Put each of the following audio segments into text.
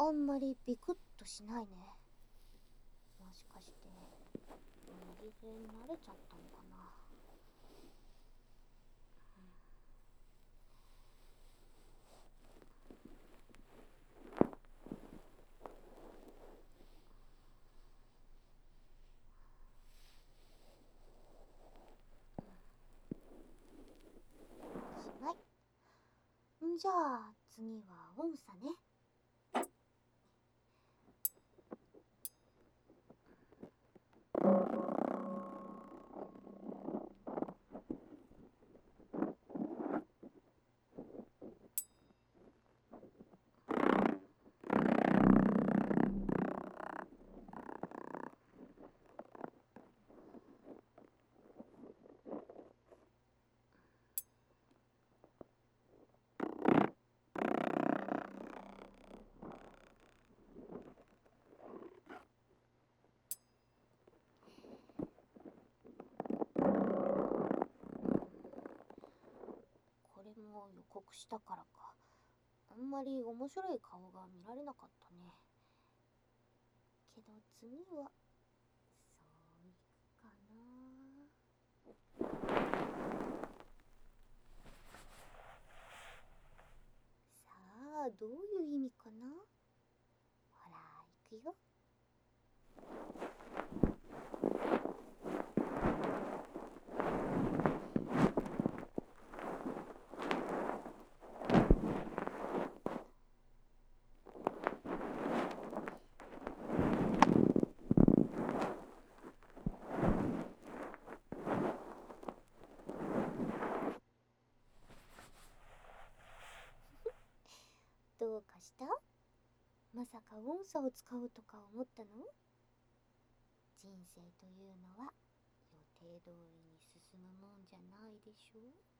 あんまりビクッとしないね。もしかして右で慣れちゃったのかな。しない。じゃあ次は音叉ね。これも予告したからか、あんまり面白い顔が見られなかったね。けど次はそういくかな。さあどういう意味かな。ほら行くよ。どうかした？まさか音叉を使うとか思ったの？人生というのは予定通りに進むもんじゃないでしょ。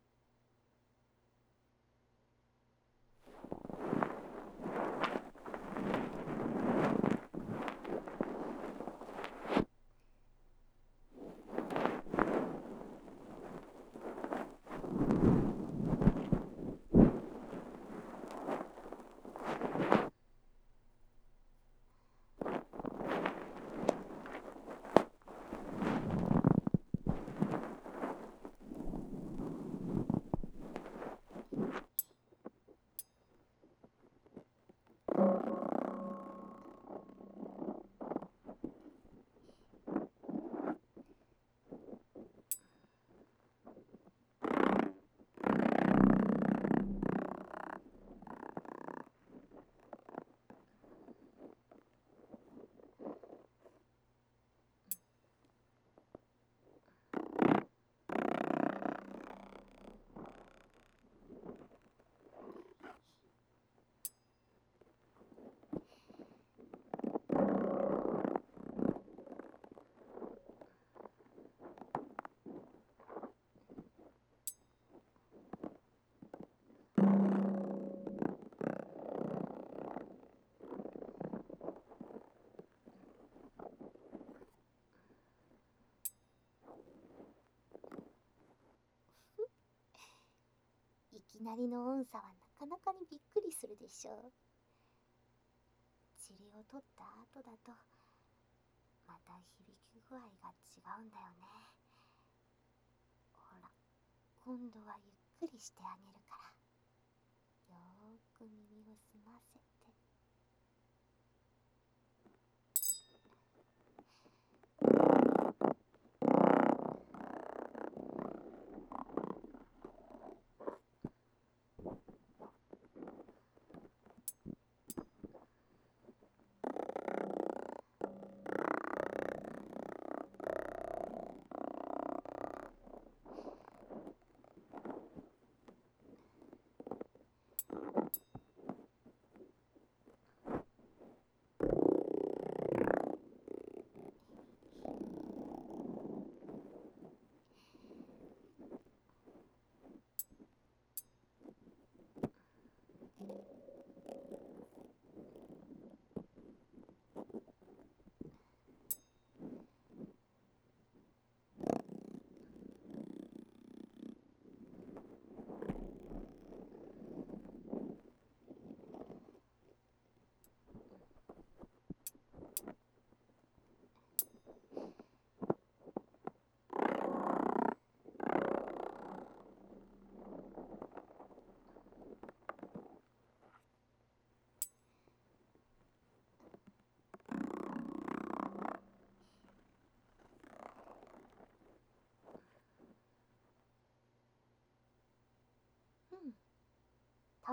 いきなりの音叉はなかなかにびっくりするでしょう。塵を取った後だとまた響き具合が違うんだよね。ほら今度はゆっくりしてあげるから、よーく耳を澄ませて。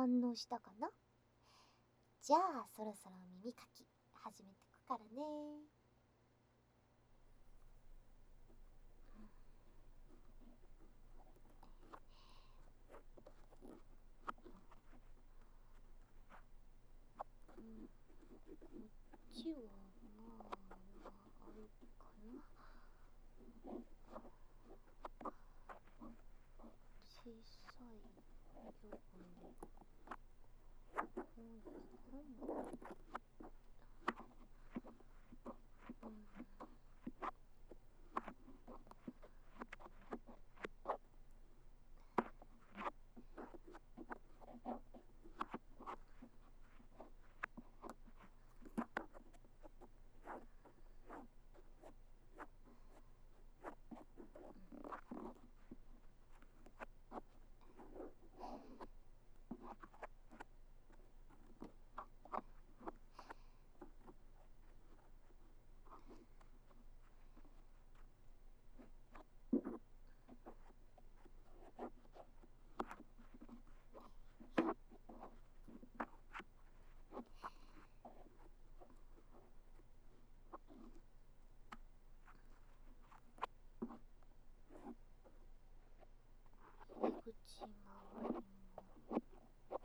反応したかな。じゃあそろそろ耳かき始めてくからね。こっちはまああるかな。小さい汚れ。入り口周りもいくよ。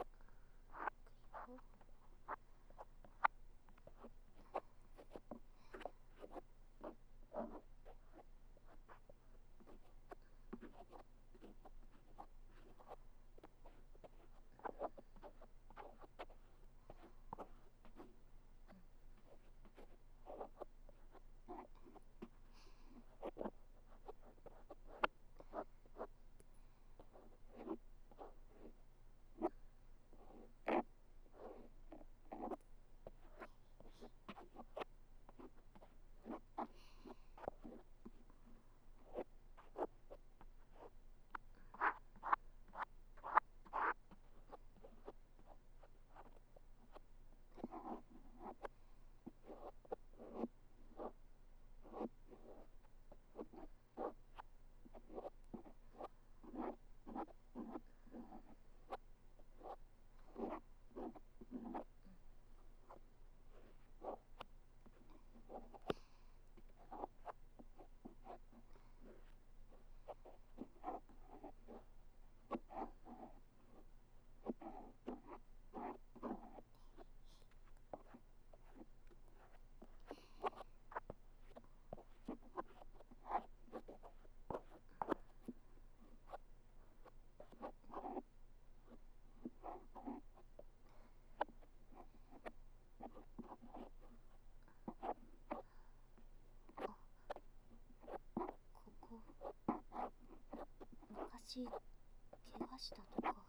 ここ昔怪我したとか。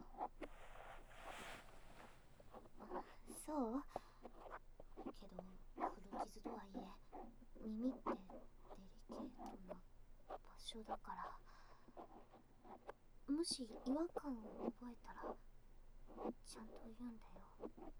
そうけど古傷とはいえ耳ってデリケートな場所だから、もし違和感を覚えたらちゃんと言うんだよ。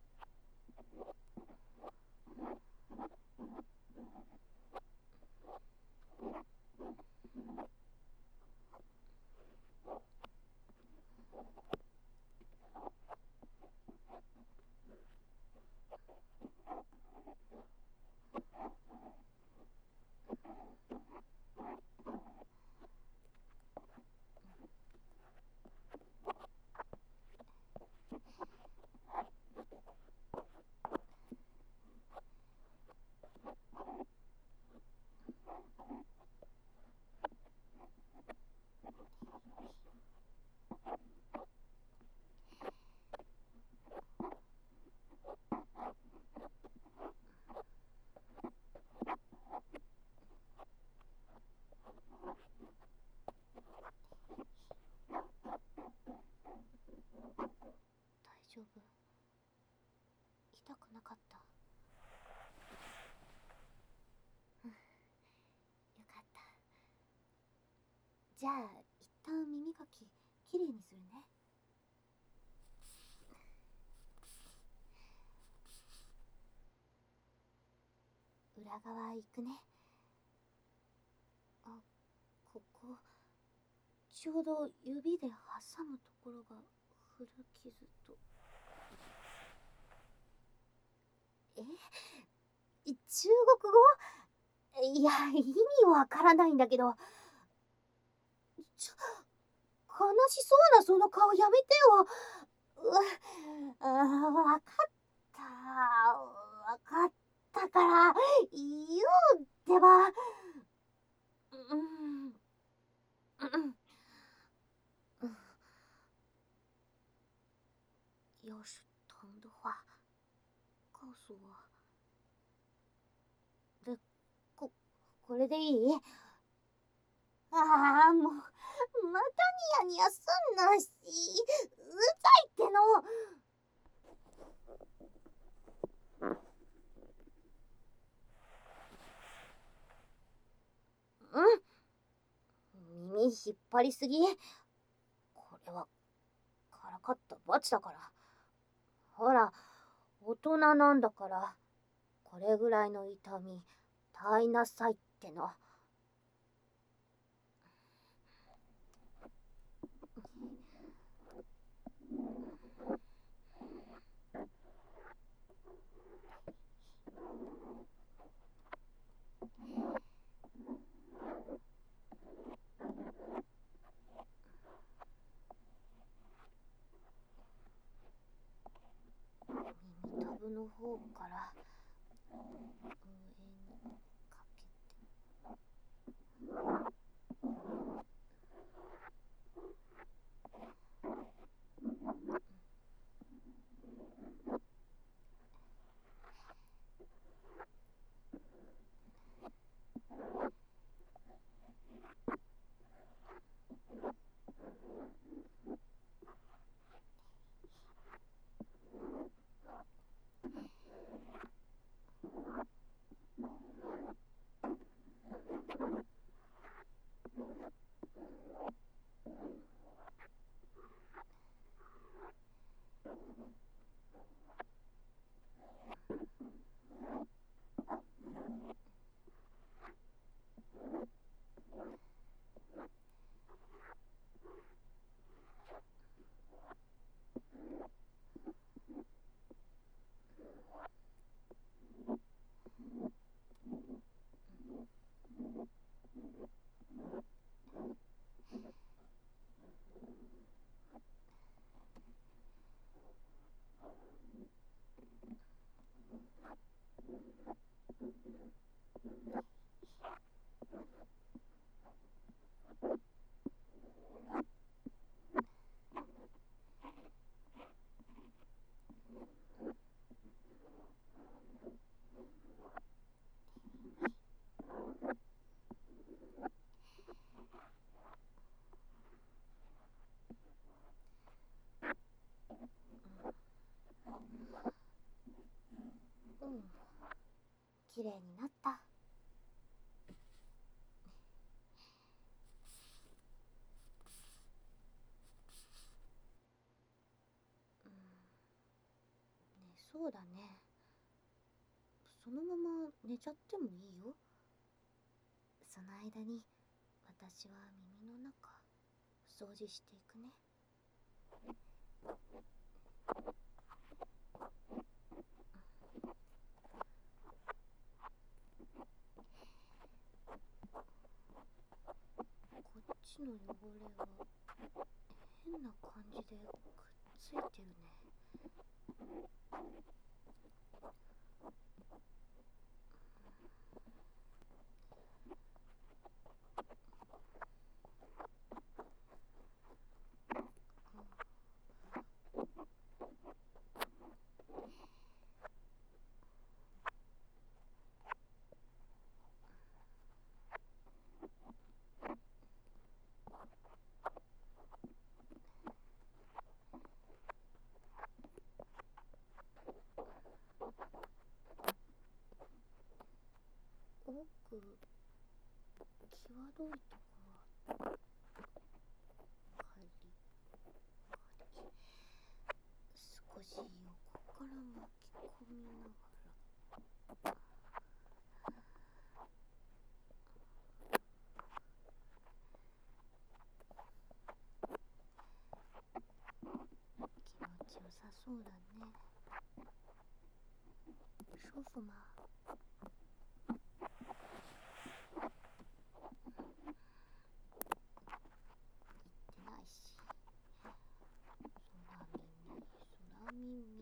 大丈夫？痛くなかった？うん、よかった。じゃあ一旦耳かききれいにするね。裏側行くね。あ、ここちょうど指で挟むところが古傷と。中国語？いや、意味わからないんだけど。悲しそうなその顔やめてよ。わかった。わかったから、言うってば。要是疼的话，告诉我。これでいい？もう、またニヤニヤすんなし、うざいっての。耳引っ張りすぎ。これは、からかった罰だから。ほら、大人なんだから、これぐらいの痛み、耐えなさいっての。耳たぶの方から上にかけて。綺麗になった。そうだね。そのまま寝ちゃってもいいよ。その間に私は耳の中掃除していくね。こっちの汚れは変な感じでくっついてるね。奥、際どいとこはカリカリ、少し横から巻き込みながら。 そうだね。ソフマ言ってないし。空耳。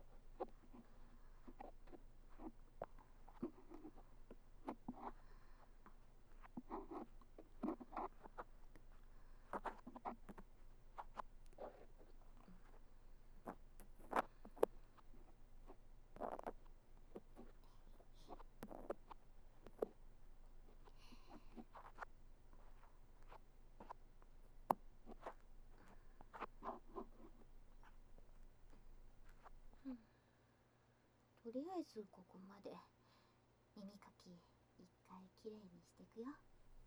とりあえずここまで。耳かき一回きれいにしてくよ。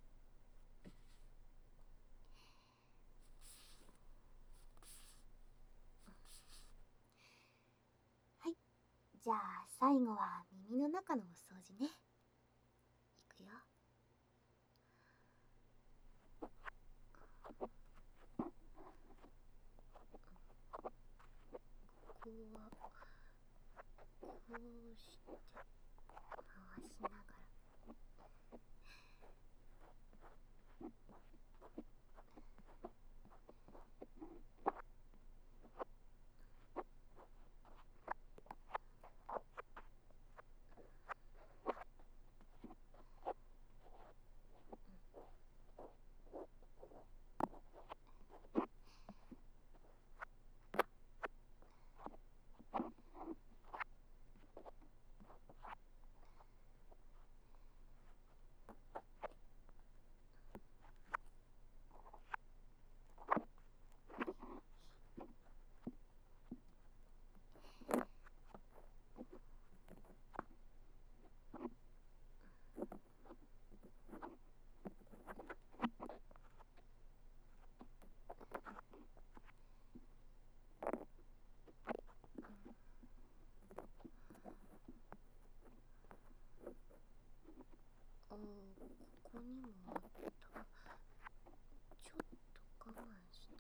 はい、じゃあ最後は耳の中のお掃除ね。いくよ。ここはこうして回しながら。ここにもあった。ちょっと我慢して。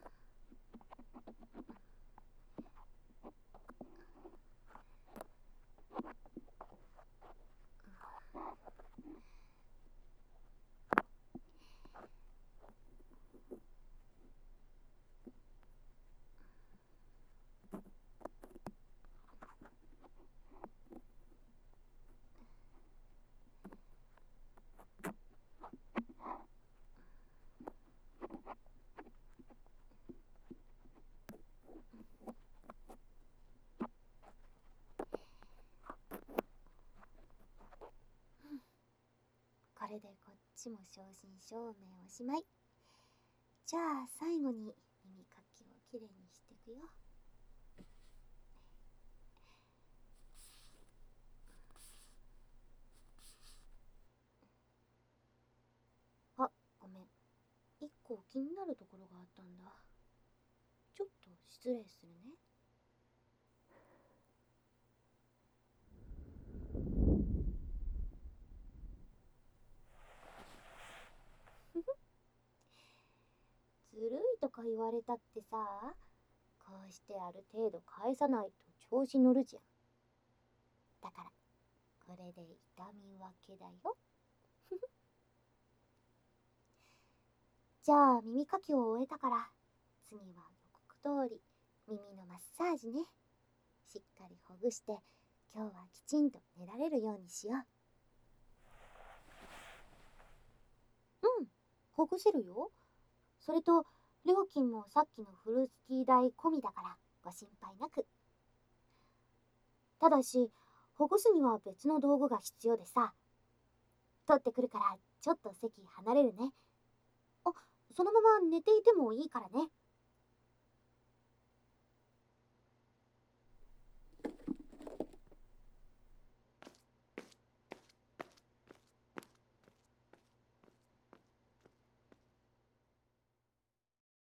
これでこっちも正真正銘おしまい。じゃあ最後に耳かきをきれいにしてくよ。あ、ごめん。一個気になるところがあったんだ。ちょっと失礼するね。ずるいとか言われたってさ、こうしてある程度返さないと調子乗るじゃん。だからこれで痛み分けだよ。じゃあ耳かきを終えたから、次は予告通り耳のマッサージね。しっかりほぐして今日はきちんと寝られるようにしよう。うん、ほぐせるよ。それと料金もさっきのフルーツティー代込みだからご心配なく。ただしほぐすには別の道具が必要でさ。取ってくるからちょっと席離れるね。あ、そのまま寝ていてもいいからね。